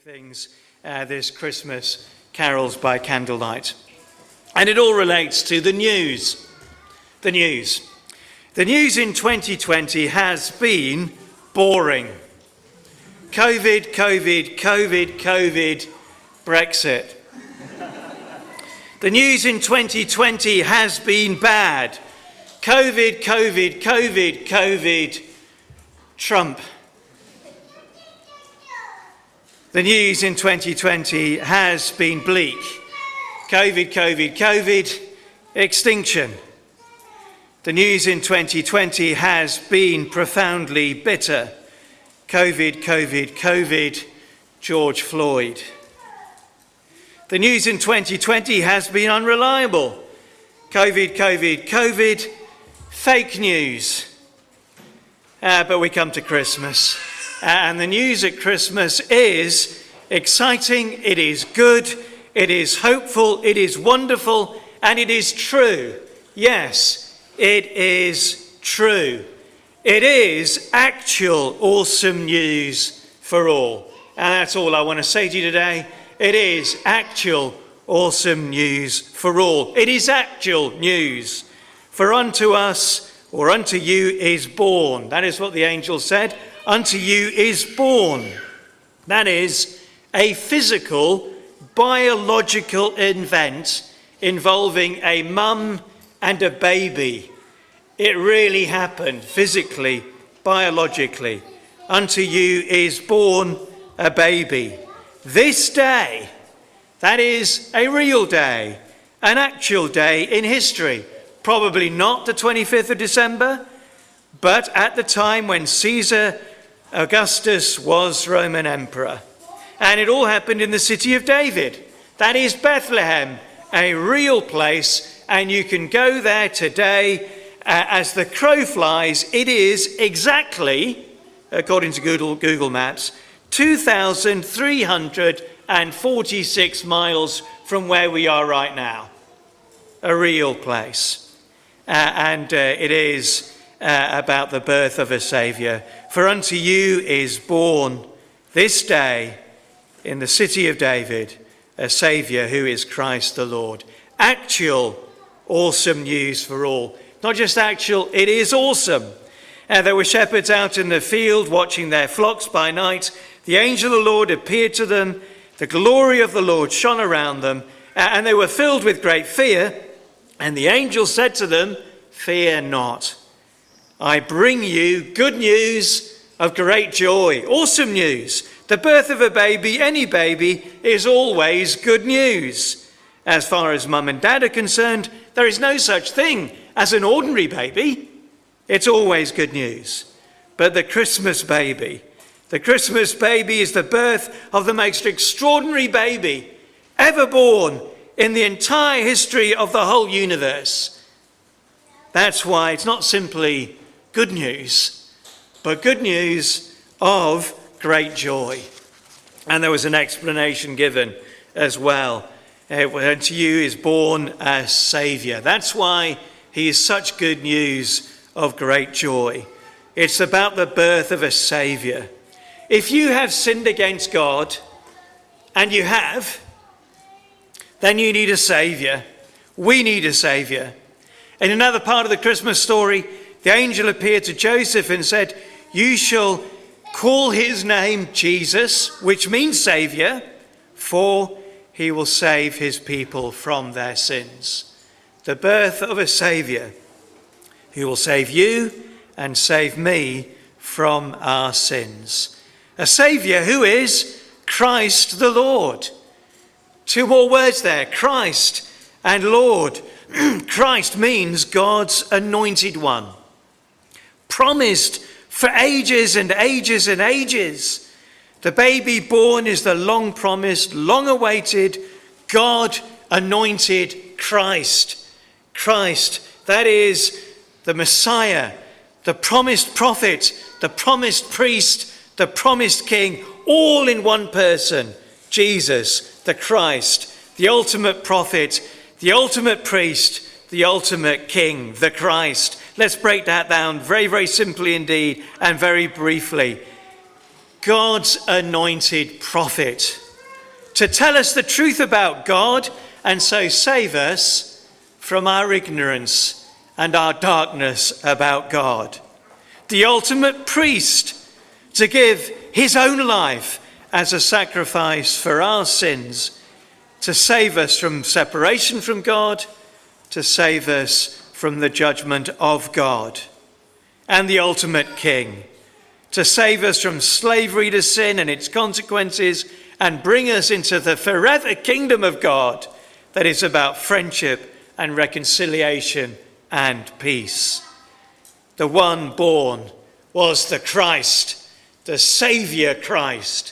things this Christmas, carols by candlelight. And it all relates to the news. The news. The news in 2020 has been boring. COVID, Brexit. The news in 2020 has been bad. COVID, Trump. The news in 2020 has been bleak. COVID, extinction. The news in 2020 has been profoundly bitter. COVID, George Floyd. The news in 2020 has been unreliable. COVID, fake news. But we come to Christmas. And the news at Christmas is exciting, it is good, it is hopeful, it is wonderful, and it is true. Yes, it is true. It is actual awesome news for all. And that's all I want to say to you today. It is actual awesome news for all. It is actual news. For unto us, or unto you is born. That is what the angel said. Unto you is born. That is a physical, biological event involving a mum and a baby. It really happened physically, biologically. Unto you is born a baby. This day, that is a real day, an actual day in history. Probably not the 25th of December, but at the time when Caesar Augustus was Roman emperor. And it all happened in the city of David. That is Bethlehem, a real place, and you can go there today as the crow flies. It is exactly, according to Google Maps, 2,346 miles from where we are right now. A real place. And it is about the birth of a Saviour. For unto you is born this day in the city of David a Saviour who is Christ the Lord. Actual awesome news for all. Not just actual, it is awesome. There were shepherds out in the field watching their flocks by night. The angel of the Lord appeared to them. The glory of the Lord shone around them, and they were filled with great fear. And the angel said to them, "Fear not. I bring you good news of great joy." Awesome news. The birth of a baby, any baby, is always good news. As far as mum and dad are concerned, there is no such thing as an ordinary baby. It's always good news. But the Christmas baby is the birth of the most extraordinary baby ever born in the entire history of the whole universe. That's why it's not simply good news, but good news of great joy. And there was an explanation given as well. Unto you is born a Saviour. That's why he is such good news of great joy. It's about the birth of a Saviour. If you have sinned against God, and you have, then you need a Saviour. We need a Saviour. In another part of the Christmas story, the angel appeared to Joseph and said, "You shall call his name Jesus," which means Saviour, "for he will save his people from their sins." The birth of a Saviour who will save you and save me from our sins. A Saviour who is Christ the Lord. Two more words there, Christ and Lord. Christ means God's anointed one. Promised for ages and ages and ages. The baby born is the long promised, long awaited, God anointed Christ. Christ, that is the Messiah, the promised prophet, the promised priest, the promised king, all in one person. Jesus, the Christ, the ultimate prophet, the ultimate priest, the ultimate king, the Christ. Let's break that down very, very simply indeed and very briefly. God's anointed prophet, to tell us the truth about God and so save us from our ignorance and our darkness about God. The ultimate priest, to give his own life as a sacrifice for our sins, to save us from separation from God, to save us from the judgment of God. And the ultimate king, to save us from slavery to sin and its consequences and bring us into the forever kingdom of God that is about friendship and reconciliation and peace. The one born was the Christ, the Saviour Christ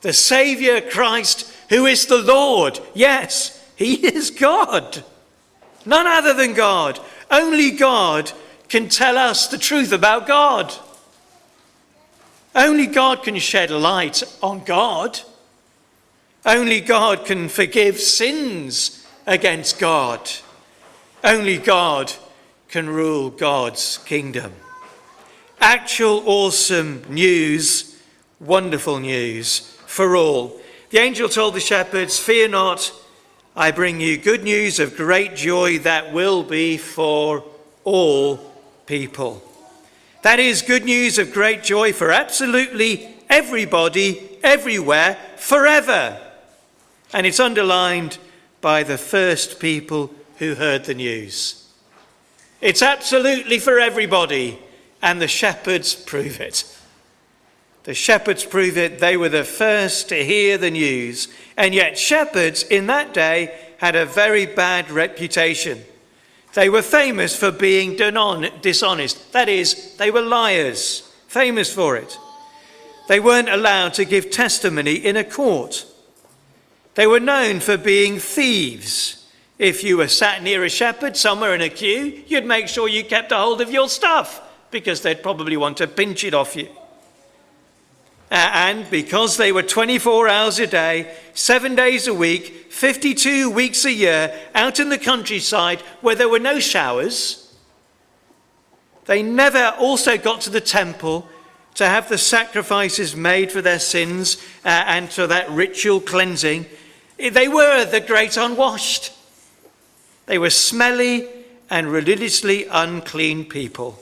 who is the Lord. Yes, he is God. None other than God. Only God can tell us the truth about God. Only God can shed light on God. Only God can forgive sins against God. Only God can rule God's kingdom. Actual awesome news, wonderful news for all. The angel told the shepherds, "Fear not, I bring you good news of great joy that will be for all people." That is good news of great joy for absolutely everybody, everywhere, forever. And it's underlined by the first people who heard the news. It's absolutely for everybody, and the shepherds prove it. The shepherds prove it. They were the first to hear the news. And yet shepherds in that day had a very bad reputation. They were famous for being dishonest. That is, they were liars, famous for it. They weren't allowed to give testimony in a court. They were known for being thieves. If you were sat near a shepherd somewhere in a queue, you'd make sure you kept a hold of your stuff because they'd probably want to pinch it off you. And because they were 24 hours a day, 7 days a week, 52 weeks a year, out in the countryside where there were no showers, they never also got to the temple to have the sacrifices made for their sins and for that ritual cleansing. They were the great unwashed. They were smelly and religiously unclean people.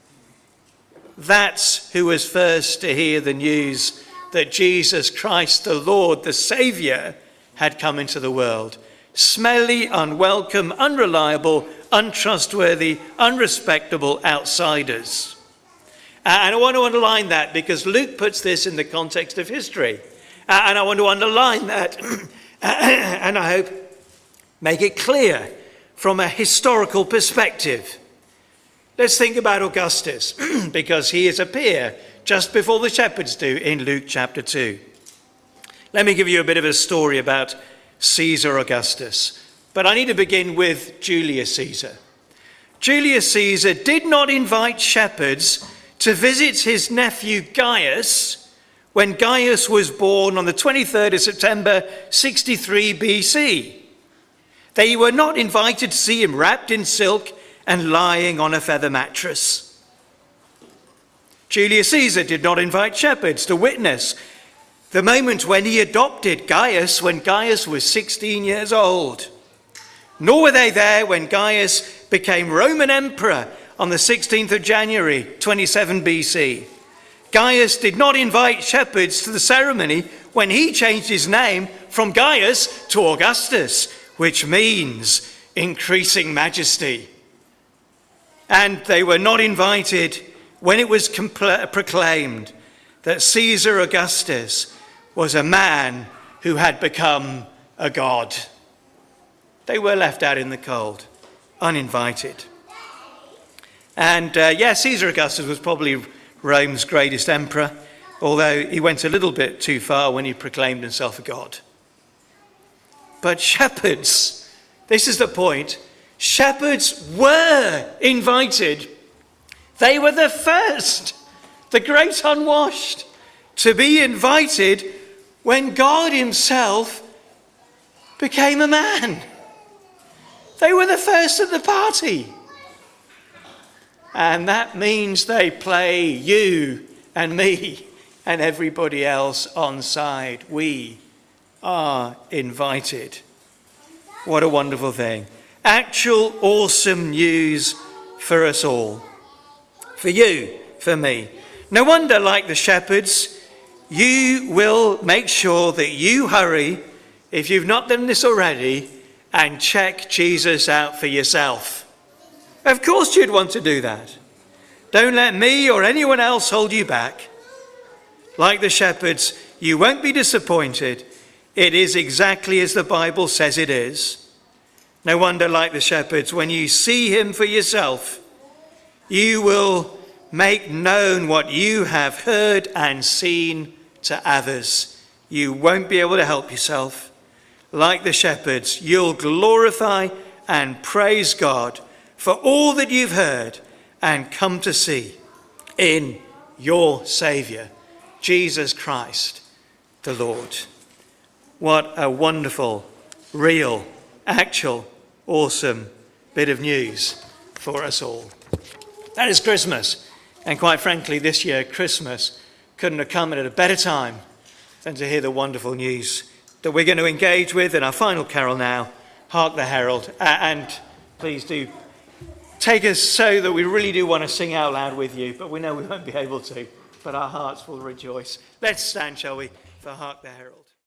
That's who was first to hear the news that Jesus Christ, the Lord, the Saviour, had come into the world. Smelly, unwelcome, unreliable, untrustworthy, unrespectable outsiders. And I want to underline that because Luke puts this in the context of history. And I want to underline that and I hope make it clear from a historical perspective. Let's think about Augustus, because he is a peer just before the shepherds do in Luke chapter 2. Let me give you a bit of a story about Caesar Augustus. But I need to begin with Julius Caesar. Julius Caesar did not invite shepherds to visit his nephew Gaius when Gaius was born on the 23rd of September 63 BC. They were not invited to see him wrapped in silk and lying on a feather mattress. Julius Caesar did not invite shepherds to witness the moment when he adopted Gaius when Gaius was 16 years old. Nor were they there when Gaius became Roman emperor on the 16th of January 27 BC. Gaius did not invite shepherds to the ceremony when he changed his name from Gaius to Augustus, which means increasing majesty. And they were not invited when it was proclaimed that Caesar Augustus was a man who had become a god. They were left out in the cold, uninvited. And Caesar Augustus was probably Rome's greatest emperor, although he went a little bit too far when he proclaimed himself a god. But shepherds, this is the point, shepherds were invited. They were the first, the great unwashed, to be invited when God himself became a man. They were the first at the party. And that means they play you and me and everybody else on side. We are invited. What a wonderful thing. Actual awesome news for us all. For you, for me. No wonder, like the shepherds, you will make sure that you hurry, if you've not done this already, and check Jesus out for yourself. Of course you'd want to do that. Don't let me or anyone else hold you back. Like the shepherds, you won't be disappointed. It is exactly as the Bible says it is. No wonder, like the shepherds, when you see him for yourself, you will make known what you have heard and seen to others. You won't be able to help yourself. Like the shepherds, you'll glorify and praise God for all that you've heard and come to see in your Saviour, Jesus Christ, the Lord. What a wonderful, real, actual, awesome bit of news for us all. That is Christmas. And quite frankly, this year, Christmas couldn't have come at a better time than to hear the wonderful news that we're going to engage with in our final carol now, Hark the Herald. And please do take us so that we really do want to sing out loud with you, but we know we won't be able to, but our hearts will rejoice. Let's stand, shall we, for Hark the Herald.